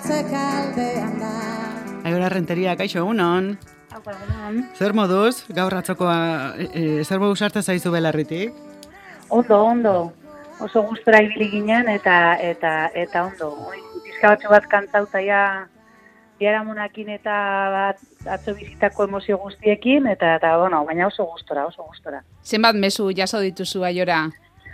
atzekaldean da. Aiora Renteria, kaixo, egunon. Zer moduz, gaur atzokoa, zer moduz hartza zaizu Belarritik? Ondo. Oso gustora ibili ginen eta ondo. Pizka bat kantzauta biharamunakin eta bat atzo bizitako emozio guztiekin eta bueno, baina oso gustora. Zenbat mezu jaso dituzu Aiora?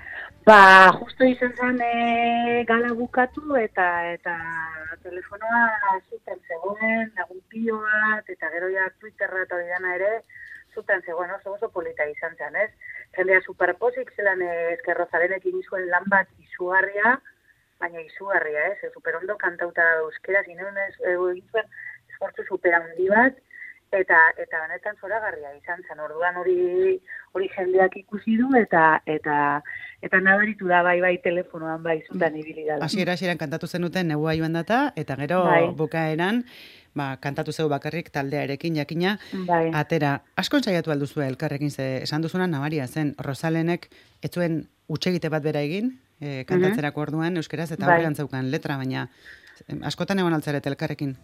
Justo izan zen gala bukatu eta telefonoa zuten zegoen, lagun pilo bat, eta gero ja Twitterra eta hori dana ere, zuten zegoen oso polita izan zen, ez? Jendea superpozik zelan Ezkerrozarenekin izuen lan bat izugarria, baina izugarria, ez? Superondo kantauta da euskera, zineun egin zuen esfortzu superhandi bat, eta benetan zoragarria izan zen. Orduan hori jendeak ikusi du eta nabaritu da bai telefonoan bai zundan ibili dela. Hasieran kantatu zenuten negua joan data eta gero bukaeran kantatu zeu bakarrik taldearekin jakina atera. Asko ensaiatu alduzu elkarrekin ze esan duzuna nabaria zen Rosalenek ez zuen hutsegite bat bera egin kantatzerako orduan euskeraz eta horrean zeukan letra, baina askotan egon altzaret elkarrekin.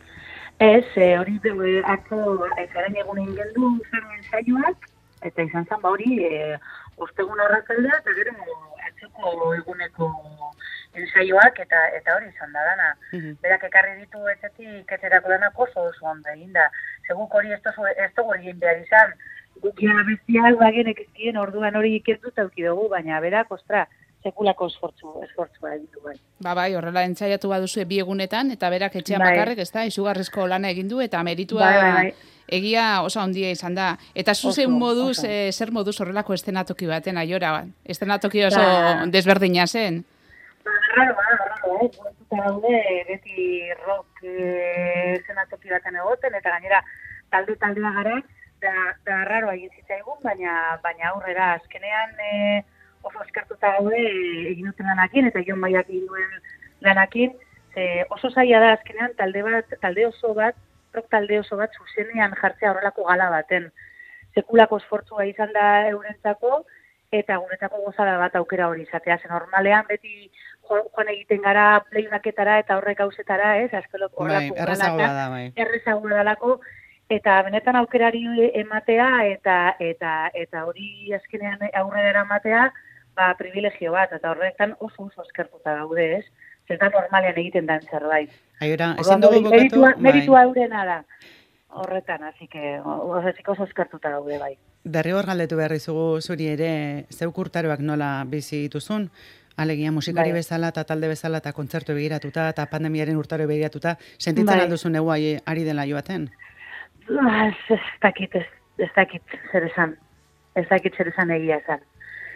Ez, hori atzo ezaren egunen geldu zen ensaioak, eta izan zen hori ostegun arratsaldea eta gero atzoko eguneko ensaioak eta hori izan da dana. Berak ekarri ditu etxetik eterako danak oso ondo eginda. Seguk hori ez dugu egin behar izan. Gukia bestiak bagenek ezkien orduan hori ikertut auki dugu, baina berak, sekulako esfortzua egin du bai. Bai, horrela entzaiatu baduzu bi egunetan, eta berak etxean bakarrik, ez da, izugarrizko lana egin du, eta meritua egia oso handia izan da. Eta zuzen moduz, zer moduz horrelako estenatoki baten, Aiora, estenatoki oso desberdina zen? Raro, guetuta daude, beti rock estenatoki baten egoten, eta gainera taldea gara, da raro egin zitzaigun, baina aurrera azkenean oso eskertuta gaude egin duten lanakin, eta Jon Maiak egin duen lanakin, oso zaila da azkenean talde oso bat zuzenean jartzea horrelako gala baten. Sekulako esfortzua izan da eurentzako, eta guretako gozada bat aukera hori izatea. Normalean beti joan egiten gara playbacketara eta horrek gauzetara, ez? Azkeloko horrelako errezagoa dalako, eta benetan aukerari ematea eta hori azkenean aurrera ematea, privilegio bat, eta horretan oso eskertuta gaude, ez? Zertan normalean egiten dan zerbait. Aiora, ezin dugu bukatu... Meritua eurena da horretan, oso eskertuta gaude, bai. Derrigor galdetu behar izugu zuri ere zeuk urtaroak nola bizi dituzun, alegia musikari bezala eta talde bezala eta kontzertu begiratuta eta pandemiaren urtaro begiratuta, sentitzen alduzun negua ari dela joaten? Ez dakit zer esan egia esan.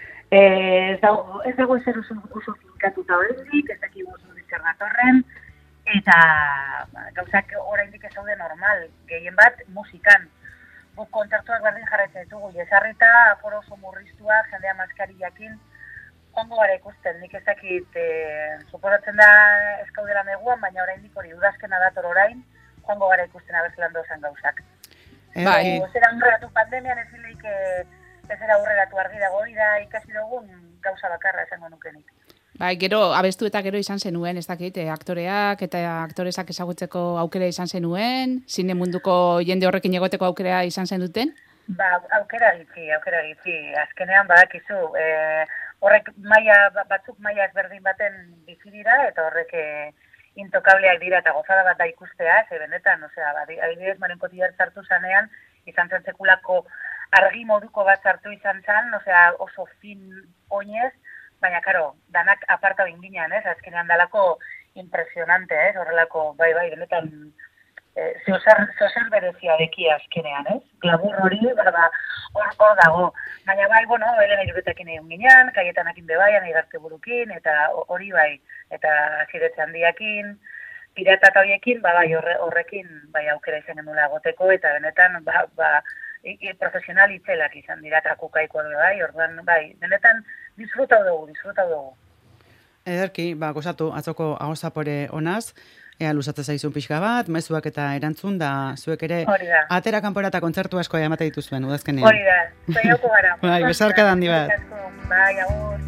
Ez dago ezer oso finkatuta horrendik, ez dakik oso zer datorren, eta gauzak oraindik ez daude normal, gehien bat musikan. Guk kontzertuak berdin jarraitzen ditugu, jesarrita, aforo oso murriztua, jendea maskariakin, joango gara ikusten, nik ez dakit, suposatzen da eskaudela neguan, baina oraindik hori udazkena dator orain, joango gara ikusten abertzelan dozan gauzak. Zera aurreratu pandemian ez zileik ez era aurreratu argi dago hori da ikasi dugun gauza bakarra esango nukenik. Bai, gero abestu eta gero izan zenuen, ez dakit, aktoreak eta aktoresak ezagutzeko aukera izan zenuen, zine munduko jende horrekin egoteko aukera izan zenuten? Aukera gitzi. Azkenean badakizu, horrek batzuk maila ezberdin baten bizi dira eta horrek intokableak dira eta gozada bat da ikustea, benetan, adibidez Marion Cotillard sartu zanean, izan zen sekulako argi moduko bat sartu izan zen, oso fin oinez, baina, karo, danak aparta binginean, azkenean dalako impresionante, horrelako, bai, benetan, zeozer berezia deki azkenean, glabur hori, hor dago. Baina, bai, Elena Iruretekin egin ginean, Kaietanakin bebaian, Igarte Burukin, eta hori bai, eta Ziretze Handiakin, Pirata eta horiekin, horrekin, aukera izan genula goteko, eta benetan, profesional itzelak izan dira, trakukaiko bai, orduan, benetan, disfrutau dugu. Ederki, gozatu, atzoko agozapore honaz, ea luzatzen zaizun pixka bat, mezuak eta erantzun, da zuek ere atera kanpora eta kontzertu asko emate dituzuen, udazkenean. Hori da, zaiauko gara. Besarka dandi bat. Bai, agur.